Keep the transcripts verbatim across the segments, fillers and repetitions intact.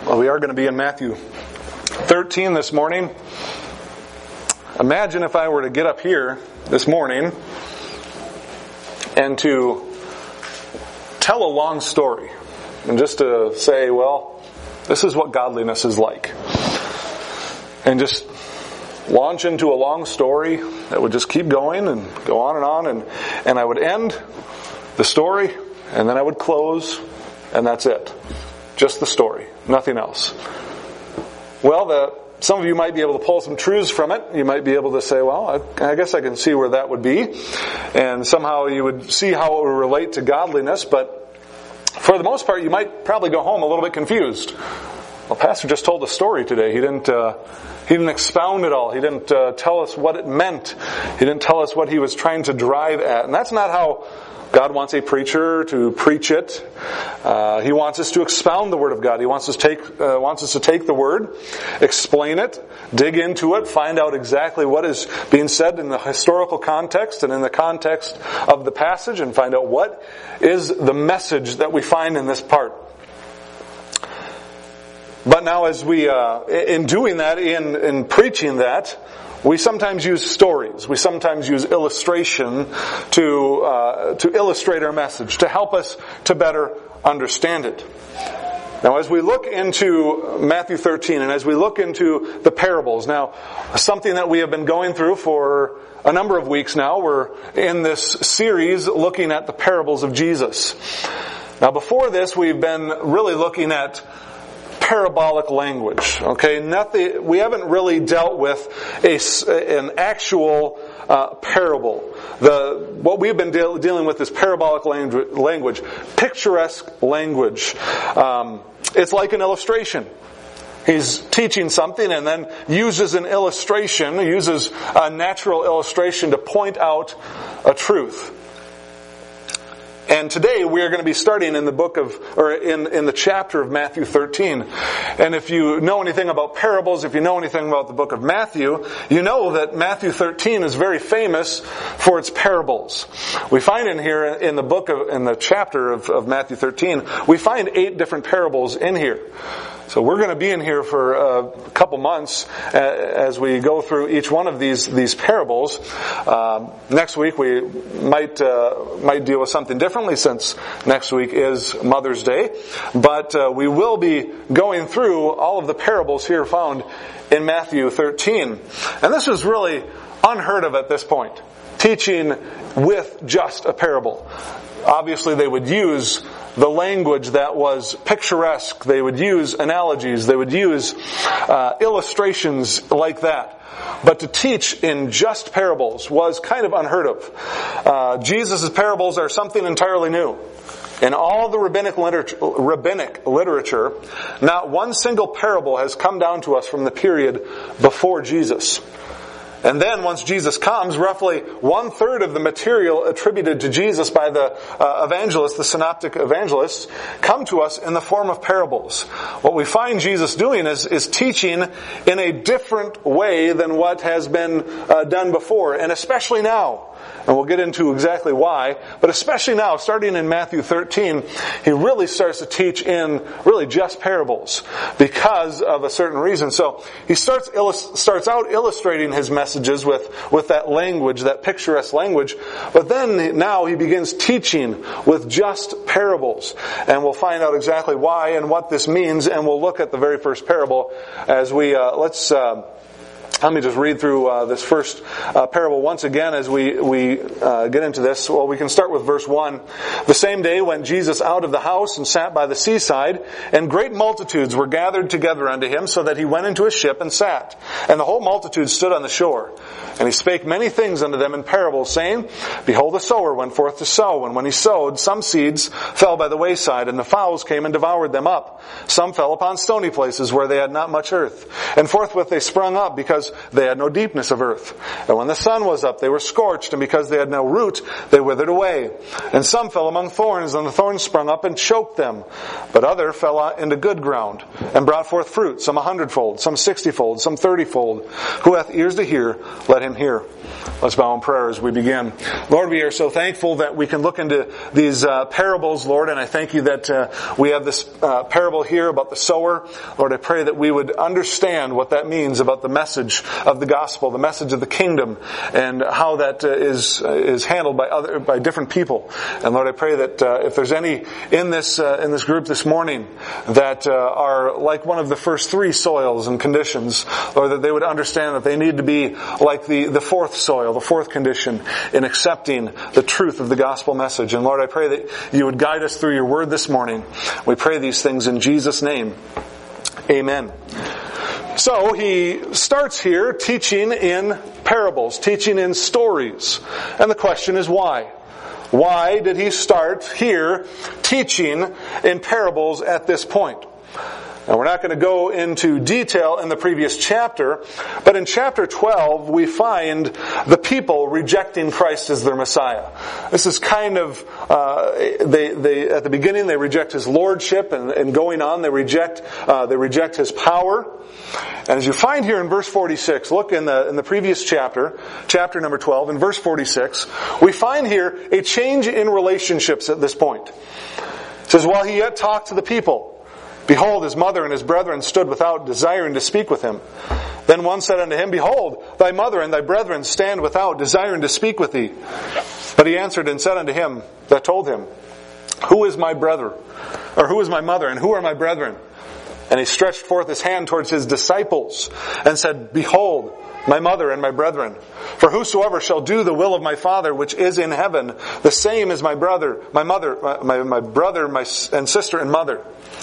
Well, we are going to be in Matthew thirteen this morning. Imagine if I were to get up here this morning and to tell a long story. And just to say, well, this is what godliness is like. And just launch into a long story that would just keep going and go on and on. And, and I would end the story, and then I would close, and that's it. Just the story. Nothing else. Well, the, some of you might be able to pull some truths from it. You might be able to say, well, I, I guess I can see where that would be. And somehow you would see how it would relate to godliness. But for the most part, you might probably go home a little bit confused. Well, Pastor just told a story today. He didn't uh, he didn't expound it all. He didn't uh, tell us what it meant. He didn't tell us what he was trying to drive at. And that's not how God wants a preacher to preach it. Uh, he wants us to expound the Word of God. He wants us to take uh, wants us to take the Word, explain it, dig into it, find out exactly what is being said in the historical context and in the context of the passage, and find out what is the message that we find in this part. But now, as we uh, in doing that, in in preaching that, we sometimes use stories. We sometimes use illustration to uh, to illustrate our message, to help us to better understand it. Now, as we look into Matthew thirteen, and as we look into the parables, now, something that we have been going through for a number of weeks now, we're in this series looking at the parables of Jesus. Now, before this, we've been really looking at parabolic language. Okay, nothing. We haven't really dealt with a an actual uh, parable. The what we've been de- dealing with is parabolic language, language picturesque language. Um, it's like an illustration. He's teaching something and then uses an illustration, uses a natural illustration to point out a truth. And today we are going to be starting in the book of, or in, in the chapter of Matthew thirteen. And if you know anything about parables, if you know anything about the book of Matthew, you know that Matthew thirteen is very famous for its parables. We find in here, in the book of, in the chapter of, of Matthew thirteen, we find eight different parables in here. So we're going to be in here for a couple months as we go through each one of these these parables. Um, next week we might uh, might deal with something differently, since next week is Mother's Day. But uh, we will be going through all of the parables here found in Matthew thirteen. And this was really unheard of at this point, teaching with just a parable. Obviously they would use the language that was picturesque. They would use analogies. They would use uh, illustrations like that. But to teach in just parables was kind of unheard of. Uh, Jesus' parables are something entirely new. In all the rabbinic literature, rabbinic literature, not one single parable has come down to us from the period before Jesus. And then once Jesus comes, roughly one third of the material attributed to Jesus by the uh, evangelists, the synoptic evangelists, come to us in the form of parables. What we find Jesus doing is, is teaching in a different way than what has been uh, done before, and especially now. And we'll get into exactly why. But especially now, starting in Matthew thirteen, he really starts to teach in really just parables because of a certain reason. So he starts illust- starts out illustrating his messages with, with that language, that picturesque language. But then now he begins teaching with just parables. And we'll find out exactly why and what this means. And we'll look at the very first parable as we, uh, let's, uh, Let me just read through uh, this first uh, parable once again as we we uh, get into this. Well, we can start with verse one. The same day went Jesus out of the house and sat by the seaside, and great multitudes were gathered together unto him, so that he went into a ship and sat. And the whole multitude stood on the shore. And he spake many things unto them in parables, saying, Behold, a sower went forth to sow. And when he sowed, some seeds fell by the wayside, and the fowls came and devoured them up. Some fell upon stony places, where they had not much earth. And forthwith they sprung up, because because they had no deepness of earth. And when the sun was up, they were scorched, and because they had no root, they withered away. And some fell among thorns, and the thorns sprung up and choked them. But other fell into good ground, and brought forth fruit, some a hundredfold, some sixtyfold, some thirtyfold. Who hath ears to hear, let him hear. Let's bow in prayer as we begin. Lord, we are so thankful that we can look into these uh, parables, Lord, and I thank you that uh, we have this uh, parable here about the sower. Lord, I pray that we would understand what that means about the message of the gospel, the message of the kingdom, and how that uh, is uh, is handled by other by different people. And Lord, I pray that uh, if there's any in this uh, in this group this morning that uh, are like one of the first three soils and conditions, Lord, that they would understand that they need to be like the the fourth soil, the fourth condition, in accepting the truth of the gospel message. And Lord, I pray that you would guide us through your word this morning. We pray these things in Jesus' name. Amen. So he starts here teaching in parables, teaching in stories. And the question is why? Why did he start here teaching in parables at this point? Now, we're not going to go into detail in the previous chapter, but in chapter twelve, we find the people rejecting Christ as their Messiah. This is kind of, uh, they, they, at the beginning, they reject His lordship, and, and going on, they reject, uh, they reject His power. And as you find here in verse forty-six, look in the, in the previous chapter, chapter number twelve, in verse forty-six, we find here a change in relationships at this point. It says, while he yet talked to the people, behold, his mother and his brethren stood without, desiring to speak with him. Then one said unto him, behold, thy mother and thy brethren stand without, desiring to speak with thee. But he answered and said unto him that told him, who is my brother? Or who is my mother, and who are my brethren? And he stretched forth his hand towards his disciples, and said, behold, my mother and my brethren. For whosoever shall do the will of my Father which is in heaven, the same is my brother, my mother, my, my brother, my and sister and mother.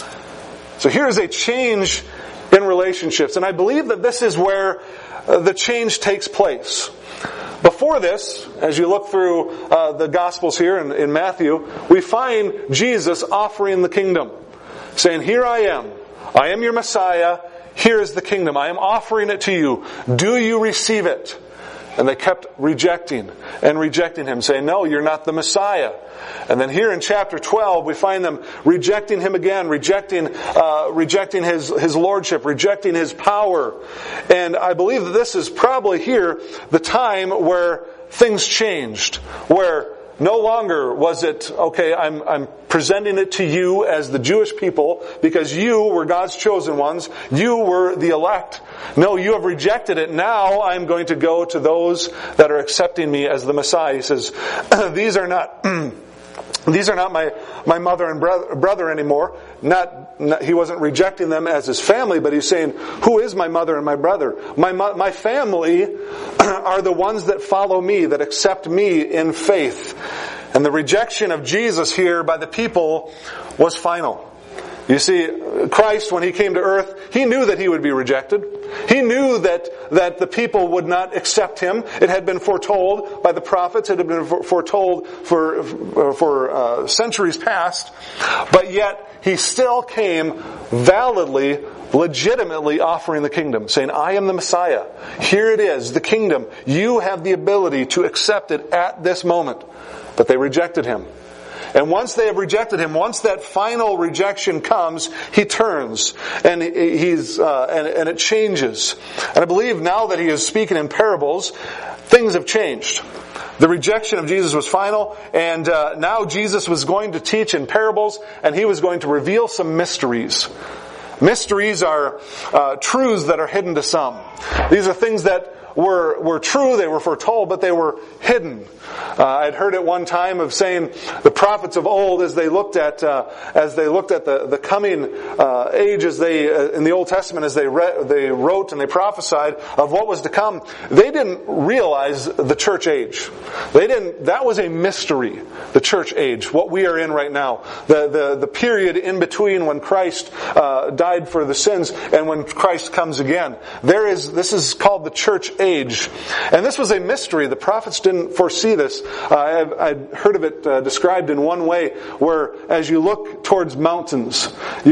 So here's a change in relationships, and I believe that this is where uh, the change takes place. Before this, as you look through uh, the Gospels here in, in Matthew, we find Jesus offering the kingdom, saying, here I am, I am your Messiah, here is the kingdom, I am offering it to you, do you receive it? And they kept rejecting and rejecting Him, saying, no, you're not the Messiah. And then here in chapter twelve, we find them rejecting Him again, rejecting uh, rejecting His, His lordship, rejecting His power. And I believe that this is probably here the time where things changed, where no longer was it, okay, I'm, I'm presenting it to you as the Jewish people because you were God's chosen ones. You were the elect. No, you have rejected it. Now I'm going to go to those that are accepting me as the Messiah. He says, these are not... These are not my, my mother and brother, brother anymore. Not, not, he wasn't rejecting them as his family, but he's saying, who is my mother and my brother? My, my family are the ones that follow me, that accept me in faith. And the rejection of Jesus here by the people was final. You see, Christ, when He came to earth, He knew that He would be rejected. He knew that, that the people would not accept Him. It had been foretold by the prophets. It had been foretold for, for uh, centuries past. But yet, He still came validly, legitimately offering the kingdom, saying, I am the Messiah. Here it is, the kingdom. You have the ability to accept it at this moment. But they rejected Him. And once they have rejected Him, once that final rejection comes, He turns and he's uh, and, and it changes. And I believe now that He is speaking in parables, things have changed. The rejection of Jesus was final, and uh, now Jesus was going to teach in parables, and He was going to reveal some mysteries. Mysteries are uh, truths that are hidden to some. These are things that were were true, they were foretold, but they were hidden. Uh, I'd heard at one time of saying the prophets of old, as they looked at uh, as they looked at the the coming uh, age, as they uh, in the Old Testament, as they re- they wrote and they prophesied of what was to come, they didn't realize the church age. They didn't. That was a mystery. The church age, what we are in right now, the the the period in between when Christ uh, died for the sins and when Christ comes again. There is this is called the church age, and this was a mystery. The prophets didn't foresee this. Uh, I've, I'd heard of it uh, described in one way, where as you look towards mountains, you can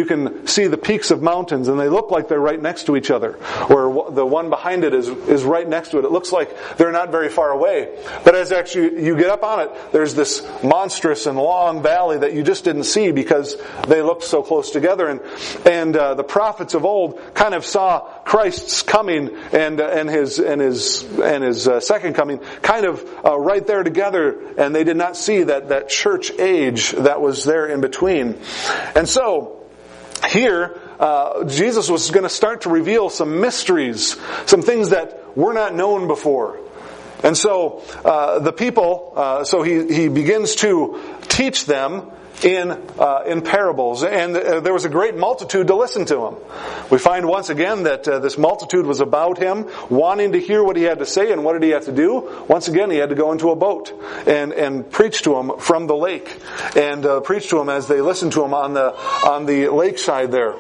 you see the peaks of mountains and they look like they're right next to each other. Or the one behind it is, is right next to it. It looks like they're not very far away. But as actually you get up on it, there's this monstrous and long valley that you just didn't see because they looked so close together. And, and uh, the prophets of old kind of saw Christ's coming and, uh, and his, and his, and his uh, second coming kind of uh, right there together, and they did not see that, that church age that was there in between. And so, here, uh, Jesus was going to start to reveal some mysteries, some things that were not known before. And so, uh, the people, uh, so he, he begins to teach them in uh, in parables, and uh, there was a great multitude to listen to him. We find once again that uh, this multitude was about him, wanting to hear what he had to say. And what did he have to do? Once again, he had to go into a boat and and preach to him from the lake, and uh, preach to him as they listened to him on the on the lakeside there.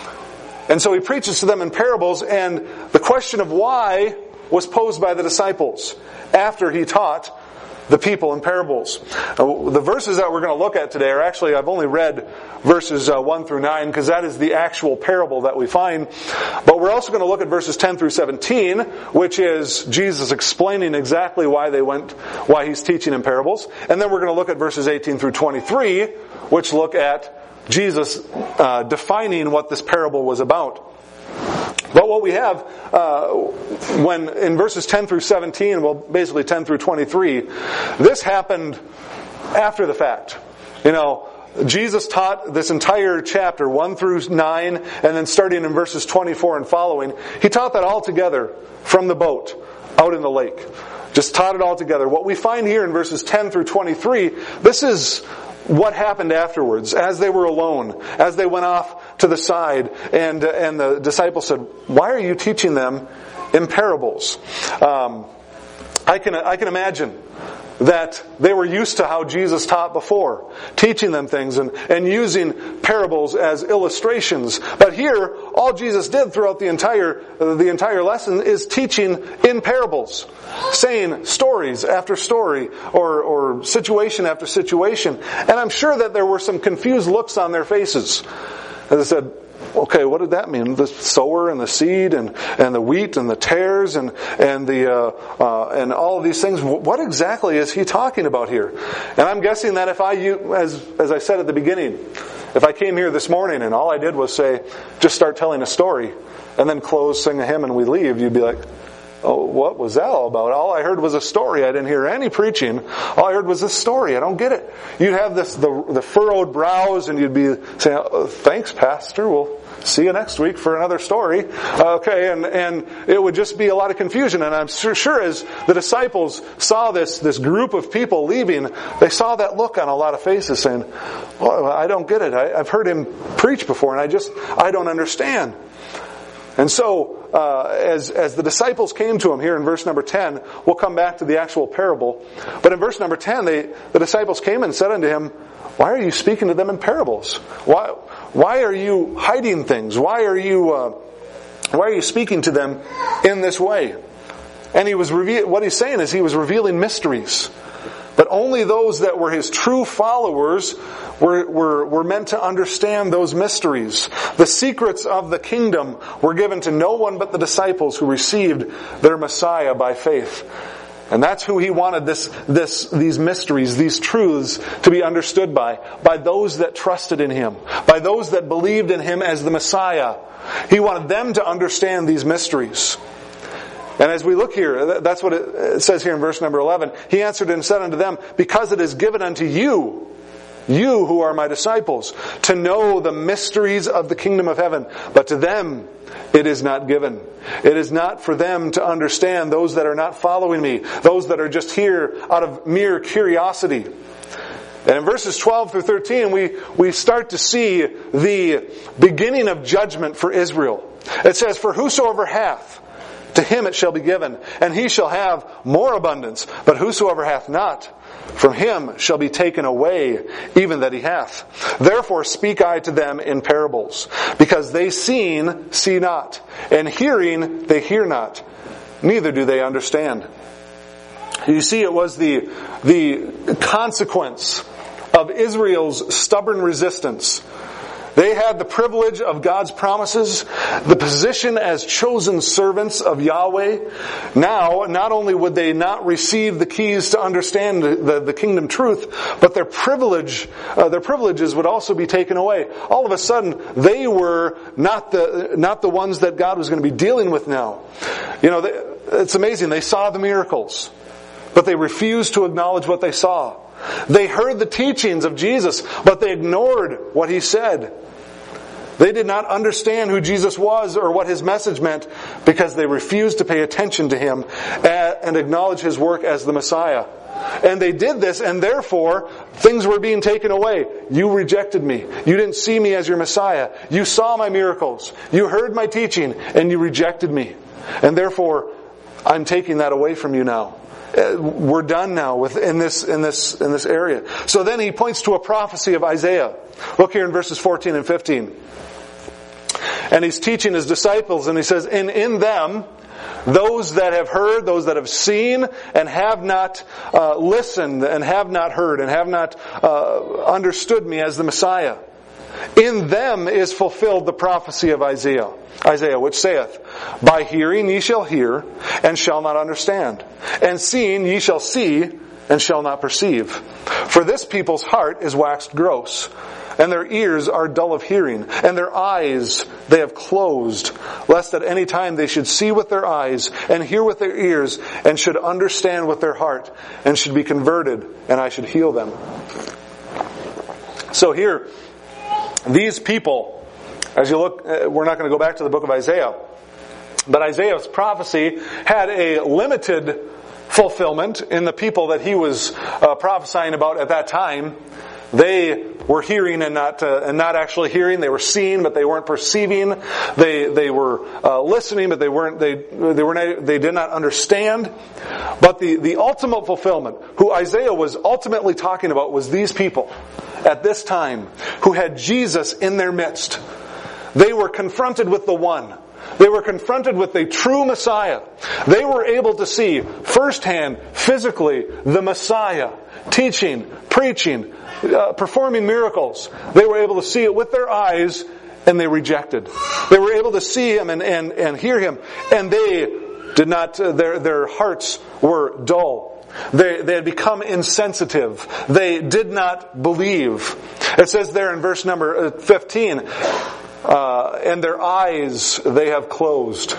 And so he preaches to them in parables, and the question of why was posed by the disciples after he taught the people in parables. Uh, the verses that we're going to look at today are actually, I've only read verses uh, one through nine because that is the actual parable that we find. But we're also going to look at verses ten through seventeen, which is Jesus explaining exactly why they went, why he's teaching in parables. And then we're going to look at verses eighteen through twenty-three, which look at Jesus uh, defining what this parable was about. But what we have, uh, when in verses ten through seventeen, well, basically ten through twenty-three, this happened after the fact. You know, Jesus taught this entire chapter, one through nine, and then starting in verses twenty-four and following, he taught that all together from the boat, out in the lake. Just taught it all together. What we find here in verses ten through twenty-three, this is what happened afterwards, as they were alone, as they went off to the side, and uh, and the disciples said, "Why are you teaching them in parables?" Um, I can I can imagine that they were used to how Jesus taught before, teaching them things and, and using parables as illustrations. But here, all Jesus did throughout the entire uh, the entire lesson is teaching in parables, saying stories after story or, or situation after situation. And I'm sure that there were some confused looks on their faces. As I said, okay, what did that mean? The sower and the seed and, and the wheat and the tares and and the uh, uh, and all of these things. What exactly is he talking about here? And I'm guessing that if I, as as I said at the beginning, if I came here this morning and all I did was say, just start telling a story, and then close, sing a hymn, and we leave, you'd be like, oh, what was that all about? All I heard was a story. I didn't hear any preaching. All I heard was this story. I don't get it. You'd have this the the furrowed brows, and you'd be saying, oh, thanks, Pastor. We'll see you next week for another story. Okay, and, and it would just be a lot of confusion. And I'm sure, sure as the disciples saw this, this group of people leaving, they saw that look on a lot of faces saying, well, I don't get it. I, I've heard him preach before, and I just, I don't understand. And so, uh, as, as the disciples came to him here in verse number ten, we'll come back to the actual parable. But in verse number ten, they, the disciples came and said unto him, why are you speaking to them in parables? Why, why are you hiding things? Why are you, uh, why are you speaking to them in this way? And he was reve- what he's saying is he was revealing mysteries. But only those that were his true followers were, were, were meant to understand those mysteries. The secrets of the kingdom were given to no one but the disciples who received their Messiah by faith. And that's who he wanted this, this, these mysteries, these truths to be understood by. By those that trusted in him. By those that believed in him as the Messiah. He wanted them to understand these mysteries. And as we look here, that's what it says here in verse number eleven. He answered and said unto them, because it is given unto you, you who are my disciples, to know the mysteries of the kingdom of heaven. But to them it is not given. It is not for them to understand, those that are not following me, those that are just here out of mere curiosity. And in verses twelve through thirteen, we, we start to see the beginning of judgment for Israel. It says, for whosoever hath, to him it shall be given, and he shall have more abundance. But whosoever hath not, from him shall be taken away even that he hath. Therefore speak I to them in parables, because they seeing see not, and hearing they hear not, neither do they understand. You see, it was the, the consequence of Israel's stubborn resistance They had the privilege of God's promises, the position as chosen servants of Yahweh. Now, not only would they not receive the keys to understand the, the, the kingdom truth, but their privilege, uh, their privileges would also be taken away. All of a sudden, they were not the not the ones that God was going to be dealing with now. You know, they, it's amazing. They saw the miracles, but they refused to acknowledge what they saw. They heard the teachings of Jesus, but they ignored what He said. They did not understand who Jesus was or what His message meant because they refused to pay attention to Him and acknowledge His work as the Messiah. And they did this, and therefore, things were being taken away. You rejected me. You didn't see me as your Messiah. You saw my miracles. You heard my teaching, and you rejected me. And therefore, I'm taking that away from you now. We're done now with in this in this in this area. So then he points to a prophecy of Isaiah. Look here in verses fourteen and fifteen. And he's teaching his disciples, and he says, "In in them, those that have heard, those that have seen, and have not uh, listened, and have not heard, and have not uh, understood me as the Messiah. In them is fulfilled the prophecy of Isaiah, Isaiah, which saith, By hearing ye shall hear, and shall not understand. And seeing ye shall see, and shall not perceive. For this people's heart is waxed gross, and their ears are dull of hearing, and their eyes they have closed, lest at any time they should see with their eyes, and hear with their ears, and should understand with their heart, and should be converted, and I should heal them." So here, these people, as you look, we're not going to go back to the book of Isaiah, but Isaiah's prophecy had a limited fulfillment in the people that he was uh, prophesying about at that time. They were hearing and not uh, and not actually hearing. They were seeing, but they weren't perceiving. They they were uh, listening, but they weren't. They they were not, they did not understand. But the the ultimate fulfillment, who Isaiah was ultimately talking about, was these people at this time who had Jesus in their midst. They were confronted with the one. They were confronted with the true Messiah. They were able to see firsthand, physically, the Messiah teaching, preaching, uh, performing miracles. They were able to see it with their eyes, and they rejected. They were able to see Him and, and, and hear Him, and they did not, uh, their, their hearts were dull. They, they had become insensitive. They did not believe. It says there in verse number fifteen, uh, and their eyes they have closed.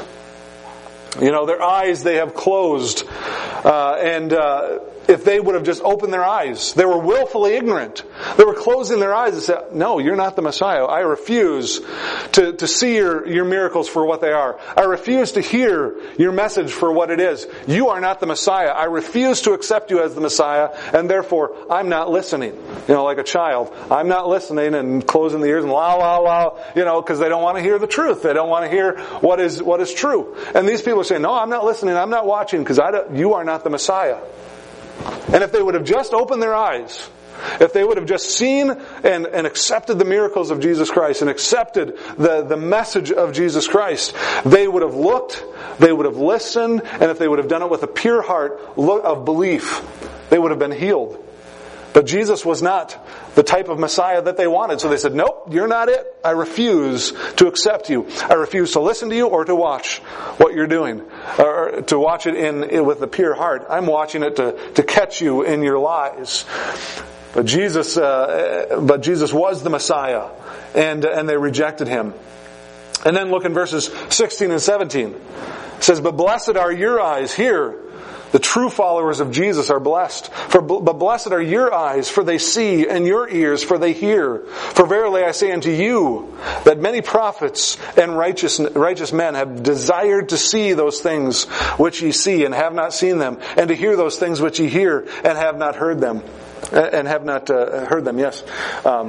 You know, their eyes they have closed. Uh, and uh, if they would have just opened their eyes, they were willfully ignorant. They were closing their eyes and said, "No, you're not the Messiah. I refuse to, to see your, your miracles for what they are. I refuse to hear your message for what it is. You are not the Messiah. I refuse to accept you as the Messiah, and therefore I'm not listening." You know, like a child. I'm not listening and closing the ears and la la la, you know, because they don't want to hear the truth. They don't want to hear what is what is true. And these people are saying, "No, I'm not listening. I'm not watching because I don't, you are not the Messiah." And if they would have just opened their eyes, if they would have just seen and, and accepted the miracles of Jesus Christ and accepted the, the message of Jesus Christ, they would have looked, they would have listened, and if they would have done it with a pure heart of belief, they would have been healed. But Jesus was not the type of Messiah that they wanted. So they said, "Nope, you're not it. I refuse to accept you. I refuse to listen to you or to watch what you're doing. Or to watch it in, in with a pure heart. I'm watching it to, to catch you in your lies." But Jesus, uh, but Jesus was the Messiah, and and they rejected Him. And then look in verses sixteen and seventeen. It says, "But blessed are your eyes," here, the true followers of Jesus are blessed. For, but blessed are your eyes, for they see, and your ears, for they hear. For verily I say unto you, that many prophets and righteous, righteous men have desired to see those things which ye see, and have not seen them, and to hear those things which ye hear, and have not heard them. And have not uh, heard them, yes. Um,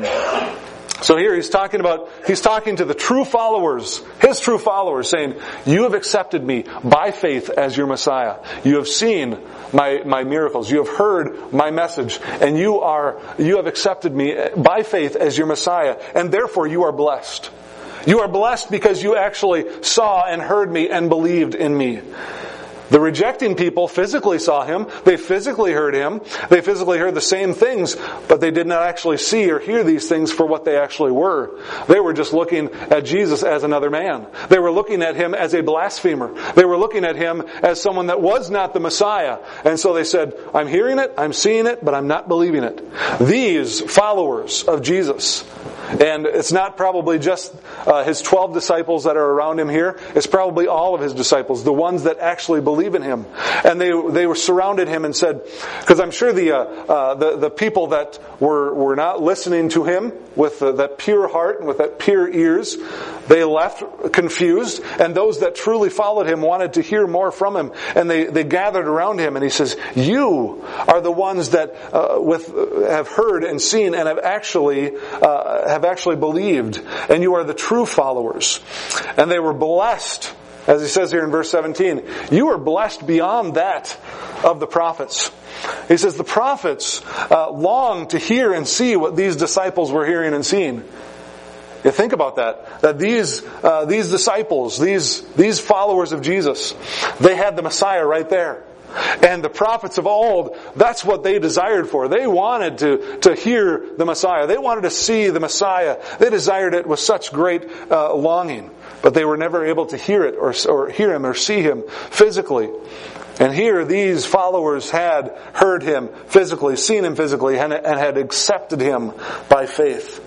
So here he's talking about, he's talking to the true followers, his true followers, saying, "You have accepted me by faith as your Messiah. You have seen my, my miracles. You have heard my message. And you are, you have accepted me by faith as your Messiah. And therefore you are blessed. You are blessed because you actually saw and heard me and believed in me." The rejecting people physically saw him. They physically heard him. They physically heard the same things, but they did not actually see or hear these things for what they actually were. They were just looking at Jesus as another man. They were looking at him as a blasphemer. They were looking at him as someone that was not the Messiah. And so they said, I'm hearing it, I'm seeing it, but I'm not believing it. These followers of Jesus, and it's not probably just uh, his twelve disciples that are around him here. It's probably all of his disciples, the ones that actually believe in him. And they they were surrounded him and said, because I'm sure the, uh, uh, the the people that were were not listening to him with uh, that pure heart and with that pure ears, they left confused. And those that truly followed him wanted to hear more from him. And they, they gathered around him, and he says, you are the ones that uh, with uh, have heard and seen and have actually uh, have actually believed, and you are the true followers. And they were blessed, as he says here in verse seventeen, you are blessed beyond that of the prophets. He says the prophets uh, longed to hear and see what these disciples were hearing and seeing. You think about that, that these uh, these disciples, these these followers of Jesus, they had the Messiah right there. And the prophets of old, that's what they desired for. They wanted to, to hear the Messiah. They wanted to see the Messiah. They desired it with such great uh, longing. But they were never able to hear it or, or hear him or see him physically. And here these followers had heard him physically, seen him physically, and, and had accepted him by faith.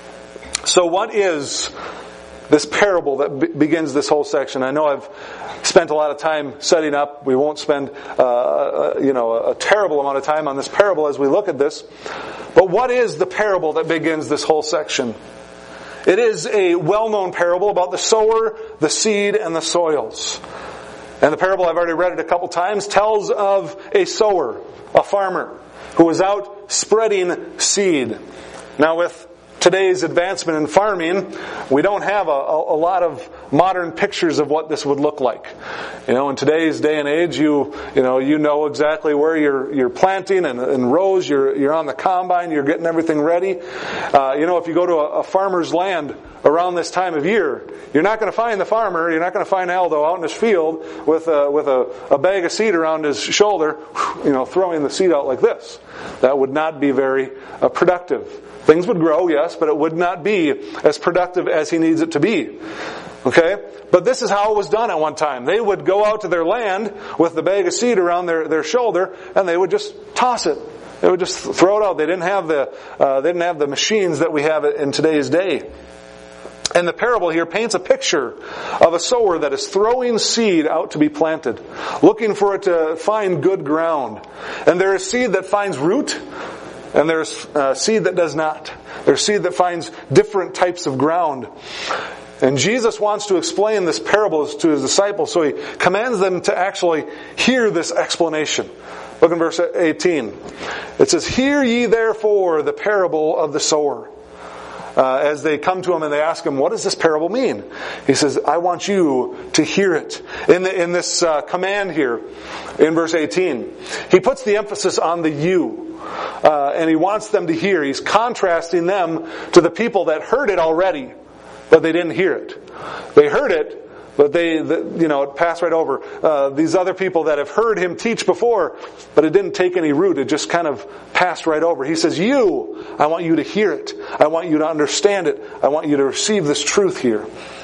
So what is this parable that be- begins this whole section? I know I've spent a lot of time setting up. We won't spend, uh, you know, a, a terrible amount of time on this parable as we look at this. But what is the parable that begins this whole section? It is a well-known parable about the sower, the seed, and the soils. And the parable, I've already read it a couple times, tells of a sower, a farmer, who was out spreading seed. Now with today's advancement in farming, we don't have a, a, a lot of modern pictures of what this would look like. You know, in today's day and age, you you know you know exactly where you're you're planting and in rows. You're you're on the combine. You're getting everything ready. Uh, you know, if you go to a, a farmer's land around this time of year, you're not going to find the farmer. You're not going to find Aldo out in his field with a with a, a bag of seed around his shoulder, you know, throwing the seed out like this. That would not be very uh, productive. Things would grow, yes, but it would not be as productive as he needs it to be. Okay? But this is how it was done at one time. They would go out to their land with the bag of seed around their, their shoulder, and they would just toss it. They would just throw it out. They didn't have the uh, they didn't have the machines that we have in today's day. And the parable here paints a picture of a sower that is throwing seed out to be planted, looking for it to find good ground. And there is seed that finds root, and there's uh, seed that does not. There's seed that finds different types of ground. And Jesus wants to explain this parable to his disciples, so he commands them to actually hear this explanation. Look in verse eighteen. It says, "Hear ye therefore the parable of the sower." Uh, as they come to him and they ask him, what does this parable mean? He says, I want you to hear it. In, the, in this uh, command here, in verse eighteen, he puts the emphasis on the you. Uh, and he wants them to hear. He's contrasting them to the people that heard it already, but they didn't hear it. They heard it, but they, the, you know, it passed right over. Uh, these other people that have heard him teach before, but it didn't take any root. It just kind of passed right over. He says, you, I want you to hear it. I want you to understand it. I want you to receive this truth here.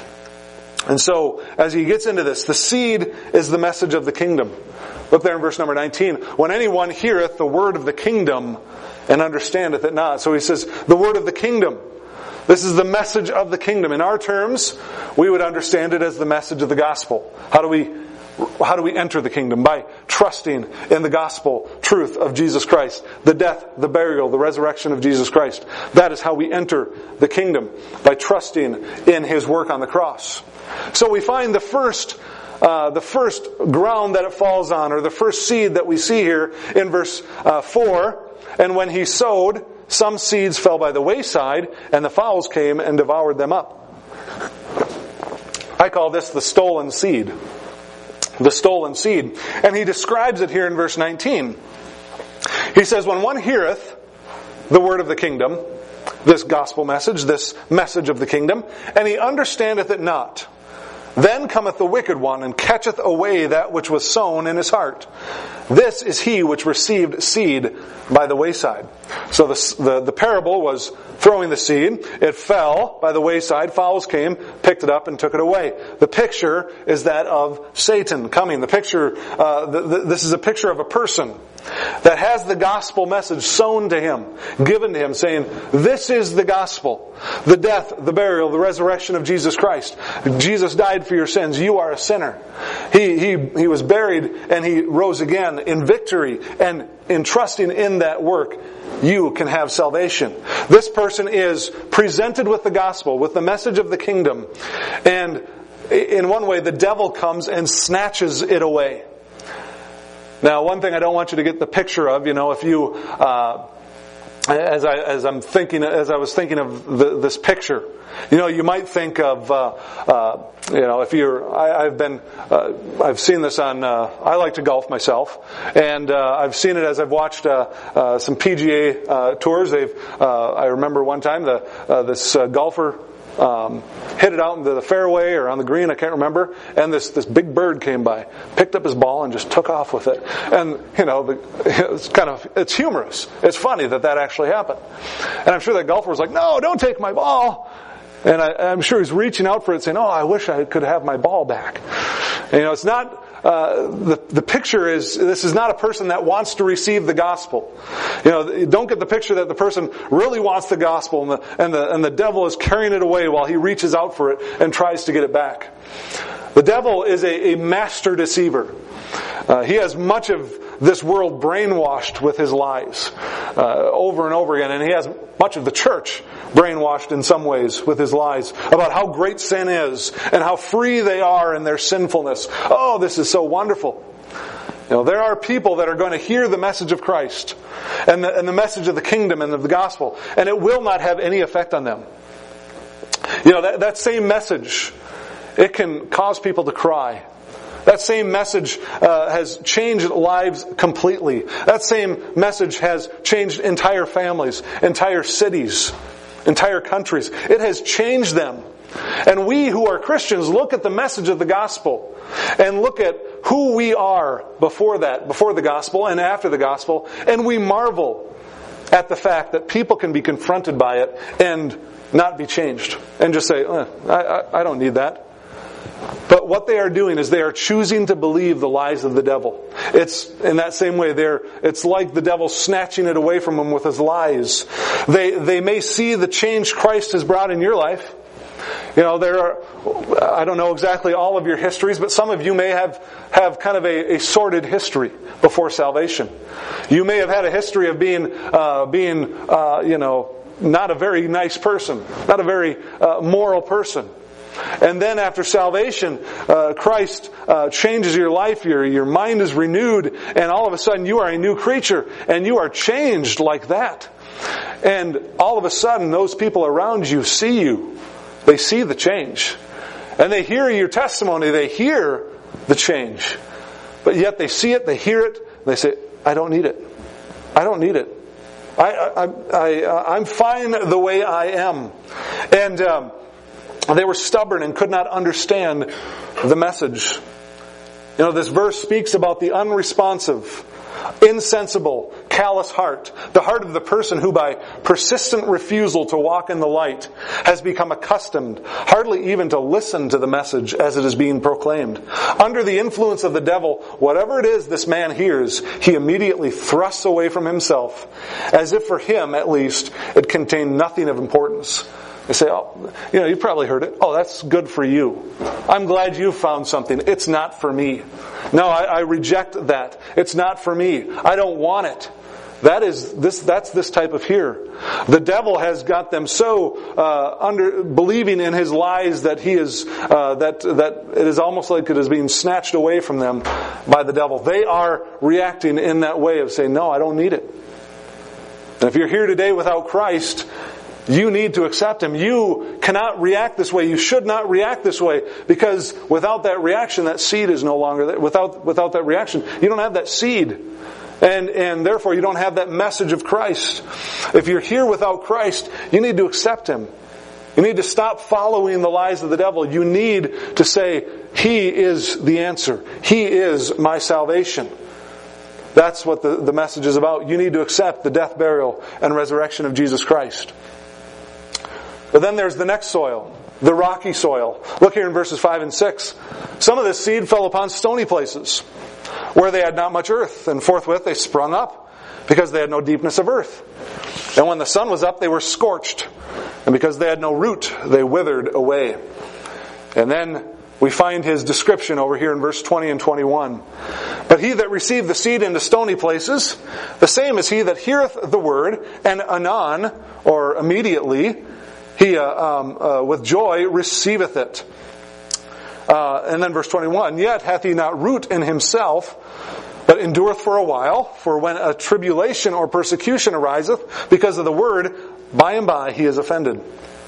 And so, as he gets into this, the seed is the message of the kingdom. Look there in verse number nineteen. When anyone heareth the word of the kingdom and understandeth it not. So he says, the word of the kingdom. This is the message of the kingdom. In our terms, we would understand it as the message of the gospel. How do we, how do we enter the kingdom? By trusting in the gospel truth of Jesus Christ. The death, the burial, the resurrection of Jesus Christ. That is how we enter the kingdom. By trusting in his work on the cross. So we find the first Uh, the first ground that it falls on, or the first seed that we see here in verse uh, four. And when he sowed, some seeds fell by the wayside, and the fowls came and devoured them up. I call this the stolen seed. The stolen seed. And he describes it here in verse nineteen. He says, when one heareth the word of the kingdom, this gospel message, this message of the kingdom, and he understandeth it not. Then cometh the wicked one, and catcheth away that which was sown in his heart. This is he which received seed by the wayside. So the, the, the parable was throwing the seed. It fell by the wayside. Fowls came, picked it up, and took it away. The picture is that of Satan coming. The picture, uh, the, the, this is a picture of a person that has the gospel message sown to him, given to him, saying, this is the gospel. The death, the burial, the resurrection of Jesus Christ. Jesus died for your sins. You are a sinner. He, he, he was buried and he rose again in victory, and in trusting in that work, you can have salvation. This person is presented with the gospel, with the message of the kingdom, and in one way the devil comes and snatches it away. Now, one thing I don't want you to get the picture of, you know, if you, uh, as I as I'm thinking, as I was thinking of the, this picture, you know, you might think of, uh, uh, you know, if you're, I, I've been, uh, I've seen this on. Uh, I like to golf myself, and uh, I've seen it as I've watched uh, uh, some P G A uh, tours. They've, uh, I remember one time the uh, this uh, golfer. Um, hit it out into the fairway or on the green, I can't remember, and this this big bird came by, picked up his ball and just took off with it. And, you know, the, it's kind of, it's humorous. It's funny that that actually happened. And I'm sure that golfer was like, no, don't take my ball. And I, I'm sure he's reaching out for it saying, oh, I wish I could have my ball back. And, you know, it's not, Uh, the, the picture is, this is not a person that wants to receive the gospel. You know, you don't get the picture that the person really wants the gospel and the, and the, and the devil is carrying it away while he reaches out for it and tries to get it back. The devil is a, a master deceiver. Uh, he has much of this world brainwashed with his lies uh, over and over again, and he has much of the church brainwashed in some ways with his lies about how great sin is and how free they are in their sinfulness. Oh, this is so wonderful. You know, there are people that are going to hear the message of Christ and the, and the message of the kingdom and of the gospel, and it will not have any effect on them. You know, that, that same message, it can cause people to cry. That same message uh, has changed lives completely. That same message has changed entire families, entire cities, entire countries. It has changed them. And we who are Christians look at the message of the gospel and look at who we are before that, before the gospel and after the gospel, and we marvel at the fact that people can be confronted by it and not be changed and just say, eh, I, I, I don't need that. But what they are doing is they are choosing to believe the lies of the devil. It's in that same way. They're, it's like the devil snatching it away from them with his lies. They, they may see the change Christ has brought in your life. You know, there are, I don't know exactly all of your histories, but some of you may have, have kind of a, a sordid history before salvation. You may have had a history of being, uh, being, uh, you know, not a very nice person, not a very uh, moral person. And then after salvation, uh, Christ uh, changes your life, your, your mind is renewed, and all of a sudden you are a new creature, and you are changed like that. And all of a sudden those people around you see you. They see the change. And they hear your testimony, they hear the change. But yet they see it, they hear it, and they say, I don't need it. I don't need it. I, I, I, I'm fine the way I am. And um, they were stubborn and could not understand the message. You know, this verse speaks about the unresponsive, insensible, callous heart. The heart of the person who by persistent refusal to walk in the light has become accustomed hardly even to listen to the message as it is being proclaimed. Under the influence of the devil, whatever it is this man hears, he immediately thrusts away from himself, as if for him, at least, it contained nothing of importance. They say, oh, you know, you've probably heard it. Oh, that's good for you. I'm glad you found something. It's not for me. No, I, I reject that. It's not for me. I don't want it. That is this. That's this type of hearer. The devil has got them so uh, under believing in his lies that he is uh, that that it is almost like it is being snatched away from them by the devil. They are reacting in that way of saying, "No, I don't need it." And if you're here today without Christ, you need to accept Him. You cannot react this way. You should not react this way, because without that reaction, that seed is no longer there. Without, without that reaction, you don't have that seed. And, and therefore you don't have that message of Christ. If you're here without Christ, you need to accept Him. You need to stop following the lies of the devil. You need to say, He is the answer. He is my salvation. That's what the, the message is about. You need to accept the death, burial, and resurrection of Jesus Christ. But then there's the next soil, the rocky soil. Look here in verses five and six. Some of this seed fell upon stony places, where they had not much earth, and forthwith they sprung up, because they had no deepness of earth. And when the sun was up, they were scorched, and because they had no root, they withered away. And then we find his description over here in verse twenty and twenty-one. But he that received the seed into stony places, the same is he that heareth the word, and anon, or immediately, he uh, um, uh, with joy receiveth it. Uh, and then verse twenty-one, yet hath he not root in himself, but endureth for a while. For when a tribulation or persecution ariseth because of the word, by and by he is offended.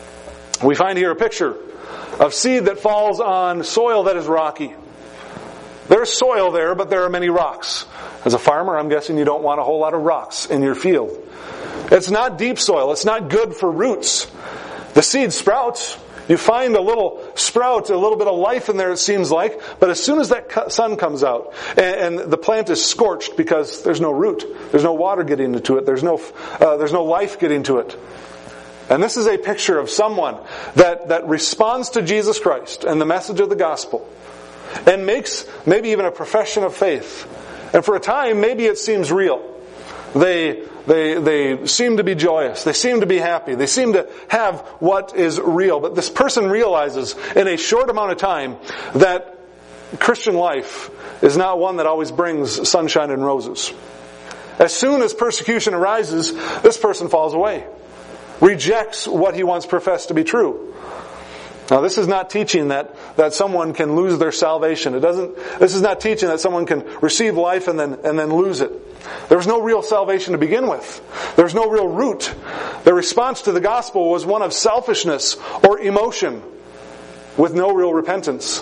We find here a picture of seed that falls on soil that is rocky. There's soil there, but there are many rocks. As a farmer, I'm guessing you don't want a whole lot of rocks in your field. It's not deep soil. It's not good for roots. The seed sprouts. You find a little sprout, a little bit of life in there, it seems like. But as soon as that sun comes out and, and the plant is scorched because there's no root, there's no water getting into it, there's no uh, there's no life getting to it. And this is a picture of someone that, that responds to Jesus Christ and the message of the gospel and makes maybe even a profession of faith. And for a time, maybe it seems real. They They they seem to be joyous. They seem to be happy. They seem to have what is real. But this person realizes in a short amount of time that Christian life is not one that always brings sunshine and roses. As soon as persecution arises, this person falls away, rejects what he once professed to be true. Now, this is not teaching that, that someone can lose their salvation. It doesn't. This is not teaching that someone can receive life and then and then lose it. There was no real salvation to begin with. There's no real root. The response to the gospel was one of selfishness or emotion, with no real repentance.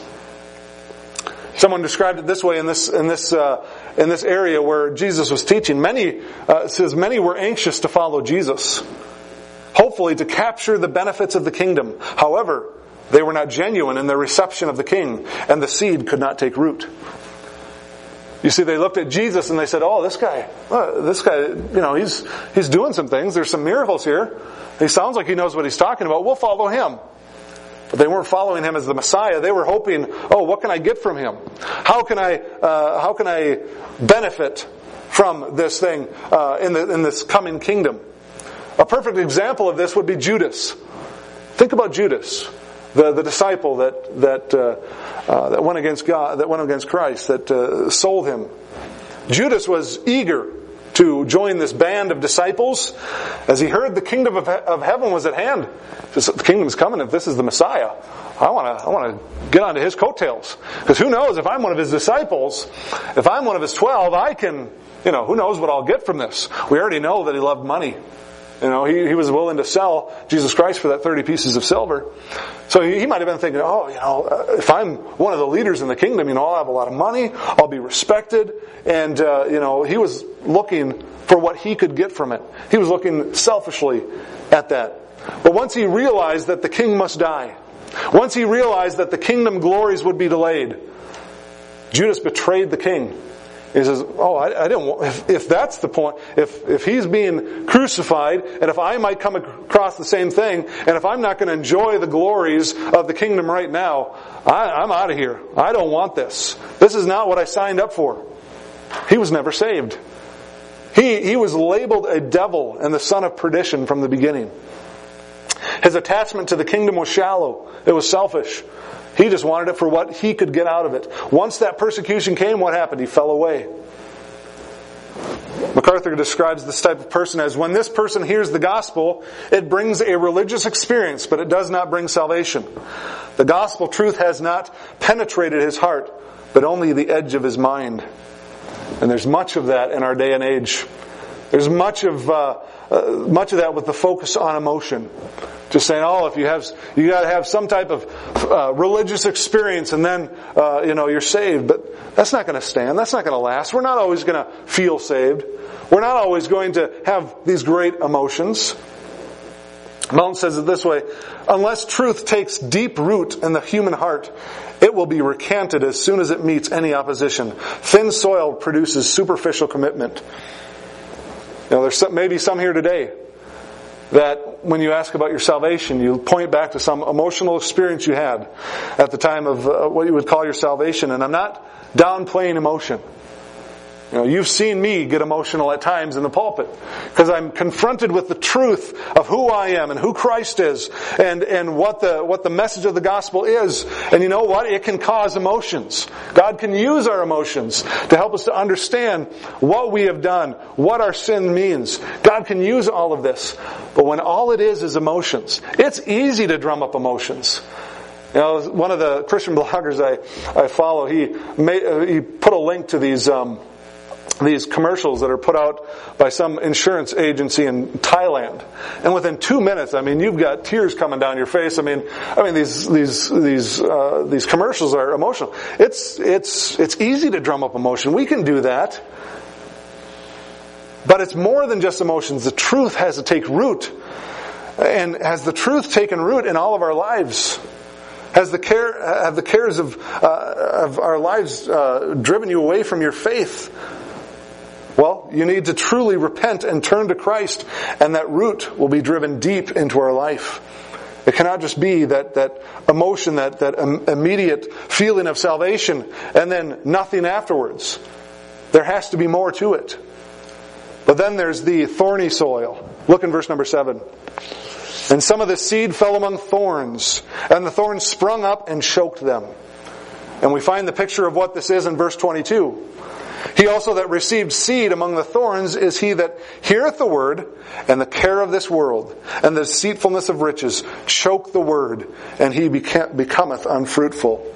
Someone described it this way in this in this uh, in this area where Jesus was teaching. Many uh, says many were anxious to follow Jesus, hopefully to capture the benefits of the kingdom. However, they were not genuine in their reception of the king, and the seed could not take root. You see, they looked at Jesus and they said, "Oh, this guy, uh, this guy, you know, he's he's doing some things. There's some miracles here. He sounds like he knows what he's talking about. We'll follow him." But they weren't following him as the Messiah. They were hoping, "Oh, what can I get from him? How can I uh, how can I benefit from this thing uh, in the in this coming kingdom?" A perfect example of this would be Judas. Think about Judas. The, the disciple that that uh, uh, that went against God, that went against Christ, that uh, sold him. Judas was eager to join this band of disciples as he heard the kingdom of, of heaven was at hand. He says, the kingdom's coming. If this is the Messiah, I want to I want to get onto his coattails, because who knows, if I'm one of his disciples, if I'm one of his twelve, I can, you know, who knows what I'll get from this. We already know that he loved money. You know, he, he was willing to sell Jesus Christ for that thirty pieces of silver. So he, he might have been thinking, oh, you know, uh, if I'm one of the leaders in the kingdom, you know, I'll have a lot of money, I'll be respected. And, uh, you know, he was looking for what he could get from it. He was looking selfishly at that. But once he realized that the king must die, once he realized that the kingdom glories would be delayed, Judas betrayed the king. He says, oh, I, I didn't want, if, if that's the point, if, if he's being crucified, and if I might come across the same thing, and if I'm not going to enjoy the glories of the kingdom right now, I, I'm out of here. I don't want this. This is not what I signed up for. He was never saved. He, he was labeled a devil and the son of perdition from the beginning. His attachment to the kingdom was shallow. It was selfish. He just wanted it for what he could get out of it. Once that persecution came, what happened? He fell away. MacArthur describes this type of person as, when this person hears the gospel, it brings a religious experience, but it does not bring salvation. The gospel truth has not penetrated his heart, but only the edge of his mind. And there's much of that in our day and age. There's much of uh, uh, much of that with the focus on emotion. Just saying, oh, if you have, you got to have some type of uh, religious experience, and then uh, you know you're saved. But that's not going to stand. That's not going to last. We're not always going to feel saved. We're not always going to have these great emotions. Mountain says it this way: unless truth takes deep root in the human heart, it will be recanted as soon as it meets any opposition. Thin soil produces superficial commitment. You know, there's some, maybe some here today that when you ask about your salvation, you point back to some emotional experience you had at the time of uh, what you would call your salvation. And I'm not downplaying emotion. You know, you've seen me get emotional at times in the pulpit because I'm confronted with the truth of who I am and who Christ is and, and what the, what the message of the gospel is. And you know what? It can cause emotions. God can use our emotions to help us to understand what we have done, what our sin means. God can use all of this. But when all it is is emotions, it's easy to drum up emotions. You know, one of the Christian bloggers I, I follow, he made, he put a link to these, um, these commercials that are put out by some insurance agency in Thailand. And within two minutes, I mean, you've got tears coming down your face. I mean, I mean, these, these, these, uh, these commercials are emotional. It's, it's, it's easy to drum up emotion. We can do that. But it's more than just emotions. The truth has to take root. And has the truth taken root in all of our lives? Has the care, have the cares of, uh, of our lives, uh, driven you away from your faith? Well, you need to truly repent and turn to Christ, and that root will be driven deep into our life. It cannot just be that, that emotion, that, that immediate feeling of salvation, and then nothing afterwards. There has to be more to it. But then there's the thorny soil. Look in verse number seven. And some of the seed fell among thorns, and the thorns sprung up and choked them. And we find the picture of what this is in verse twenty-two. He also that received seed among the thorns is he that heareth the word, and the care of this world, and the deceitfulness of riches choke the word, and he beca- becometh unfruitful.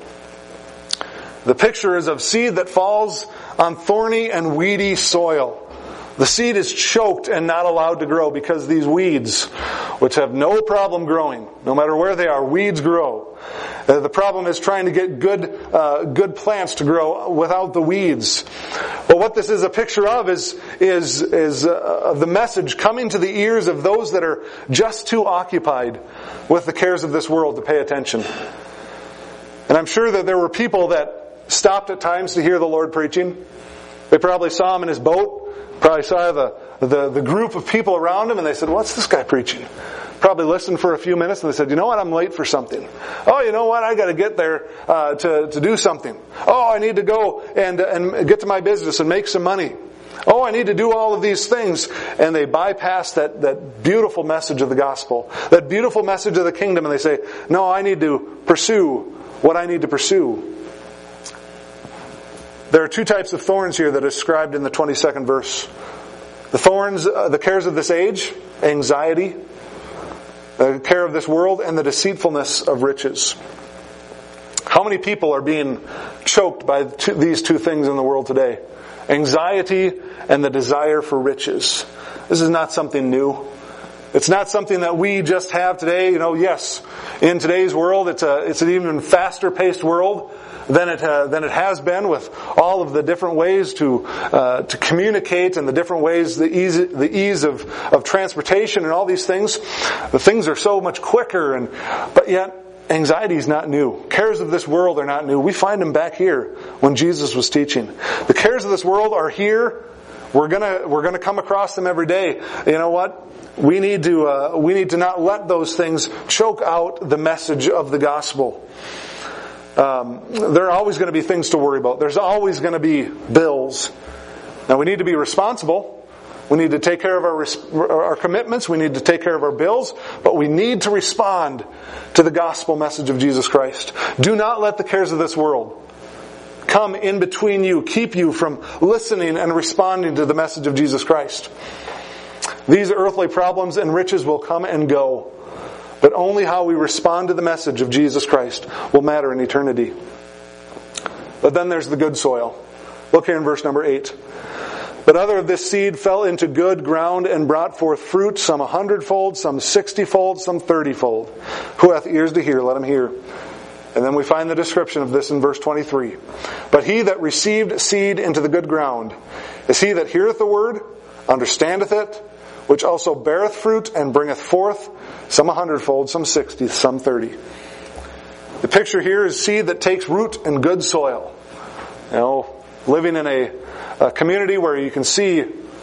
The picture is of seed that falls on thorny and weedy soil. The seed is choked and not allowed to grow because these weeds, which have no problem growing, no matter where they are, weeds grow. Uh, the problem is trying to get good, uh, good plants to grow without the weeds. But what this is a picture of is, is, is uh, of the message coming to the ears of those that are just too occupied with the cares of this world to pay attention. And I'm sure that there were people that stopped at times to hear the Lord preaching. They probably saw him in his boat. Probably saw the, the, the group of people around him and they said, what's this guy preaching? Probably listened for a few minutes and they said, you know what, I'm late for something. Oh, you know what, I gotta get there, uh, to, to do something. Oh, I need to go and, and get to my business and make some money. Oh, I need to do all of these things. And they bypass that, that beautiful message of the gospel, that beautiful message of the kingdom, and they say, no, I need to pursue what I need to pursue. There are two types of thorns here that are described in the twenty-second verse. The thorns, uh, the cares of this age, anxiety, the care of this world, and the deceitfulness of riches. How many people are being choked by two, these two things in the world today? Anxiety and the desire for riches. This is not something new. It's not something that we just have today. You know, yes, in today's world, it's a it's an even faster paced world than it uh, than it has been, with all of the different ways to uh, to communicate and the different ways, the ease the ease of of transportation and all these things. The things are so much quicker, and but yet anxiety is not new. Cares of this world are not new. We find them back here when Jesus was teaching. The cares of this world are here. We're gonna we're gonna come across them every day. You know what? We need to uh, we need to not let those things choke out the message of the gospel. Um, there are always going to be things to worry about. There's always going to be bills. Now we need to be responsible. We need to take care of our our commitments. We need to take care of our bills. But we need to respond to the gospel message of Jesus Christ. Do not let the cares of this world come in between you, keep you from listening and responding to the message of Jesus Christ. These earthly problems and riches will come and go, but only how we respond to the message of Jesus Christ will matter in eternity. But then there's the good soil. Look here in verse number eight. But other of this seed fell into good ground and brought forth fruit, some a hundredfold, some sixtyfold, some thirtyfold. Who hath ears to hear, let him hear. And then we find the description of this in verse twenty-three. But he that received seed into the good ground is he that heareth the word, understandeth it, which also beareth fruit and bringeth forth some a hundredfold, some sixty, some thirty. The picture here is seed that takes root in good soil. You know, living in a, a community where you can see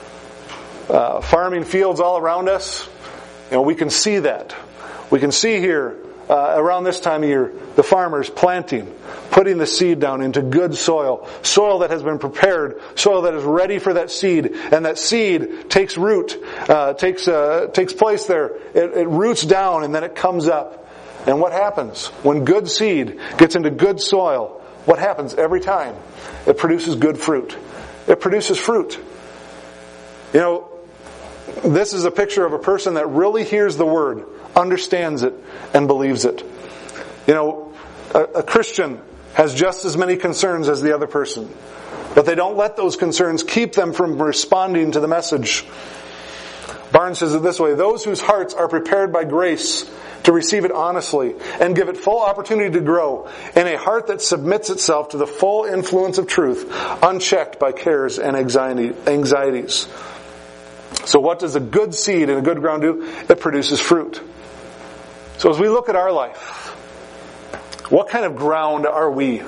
uh, farming fields all around us, you know, we can see that. We can see here, uh, around this time of year, the farmers planting, putting the seed down into good soil, soil that has been prepared, soil that is ready for that seed, and that seed takes root, uh, takes uh, takes place there. It, it roots down, and then it comes up. And what happens when good seed gets into good soil? What happens every time? It produces good fruit. It produces fruit. You know, this is a picture of a person that really hears the Word, understands it, and believes it. You know, a, a Christian has just as many concerns as the other person, but they don't let those concerns keep them from responding to the message. Barnes says it this way: those whose hearts are prepared by grace to receive it honestly and give it full opportunity to grow, in a heart that submits itself to the full influence of truth, unchecked by cares and anxiety, anxieties. So what does a good seed in a good ground do? It produces fruit. So as we look at our life, what kind of ground are we?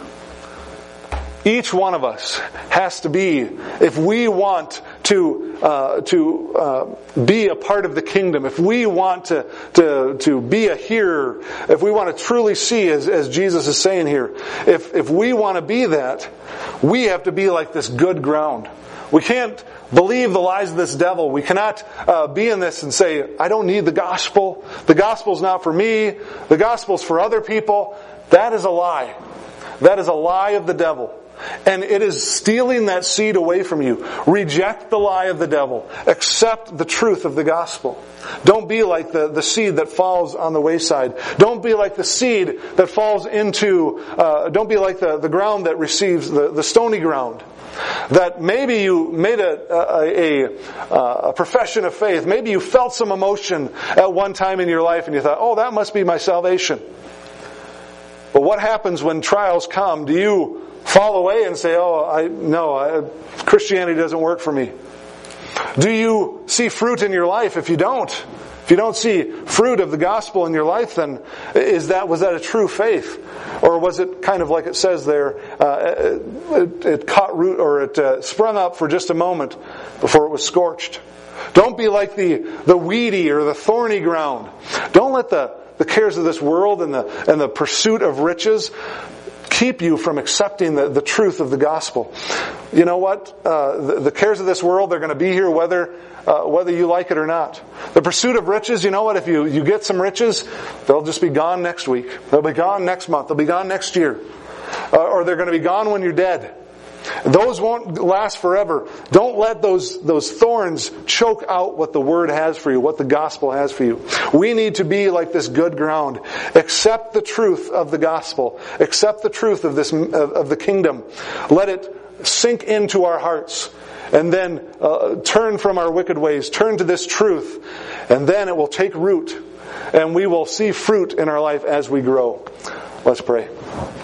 Each one of us has to be, if we want to uh, to uh, be a part of the kingdom, if we want to, to to be a hearer, if we want to truly see, as, as Jesus is saying here, if if we want to be that, we have to be like this good ground. We can't believe the lies of this devil. We cannot uh, be in this and say, I don't need the gospel. The gospel's not for me. The gospel's for other people. That is a lie. That is a lie of the devil. And it is stealing that seed away from you. Reject the lie of the devil. Accept the truth of the gospel. Don't be like the, the seed that falls on the wayside. Don't be like the seed that falls into, uh, don't be like the, the ground that receives the, the stony ground. That maybe you made a, a, a, a profession of faith. Maybe you felt some emotion at one time in your life and you thought, oh, that must be my salvation. But what happens when trials come? Do you fall away and say, oh, I no, I, Christianity doesn't work for me? Do you see fruit in your life? If you don't, if you don't see fruit of the gospel in your life, then is that was that a true faith? Or was it kind of like it says there, uh, it, it caught root, or it uh, sprung up for just a moment before it was scorched? Don't be like the, the weedy or the thorny ground. Don't let the, the cares of this world and the, and the pursuit of riches keep you from accepting the, the truth of the gospel. You know what? Uh, the, the cares of this world, they're going to be here whether uh, whether you like it or not. The pursuit of riches, you know what? If you, you get some riches, they'll just be gone next week. They'll be gone next month. They'll be gone next year. Uh, or they're going to be gone when you're dead. Those won't last forever. Don't let those, those thorns choke out what the Word has for you, what the gospel has for you. We need to be like this good ground. Accept the truth of the gospel. Accept the truth of this, of, of the kingdom. Let it sink into our hearts. And then uh, turn from our wicked ways. Turn to this truth. And then it will take root. And we will see fruit in our life as we grow. Let's pray.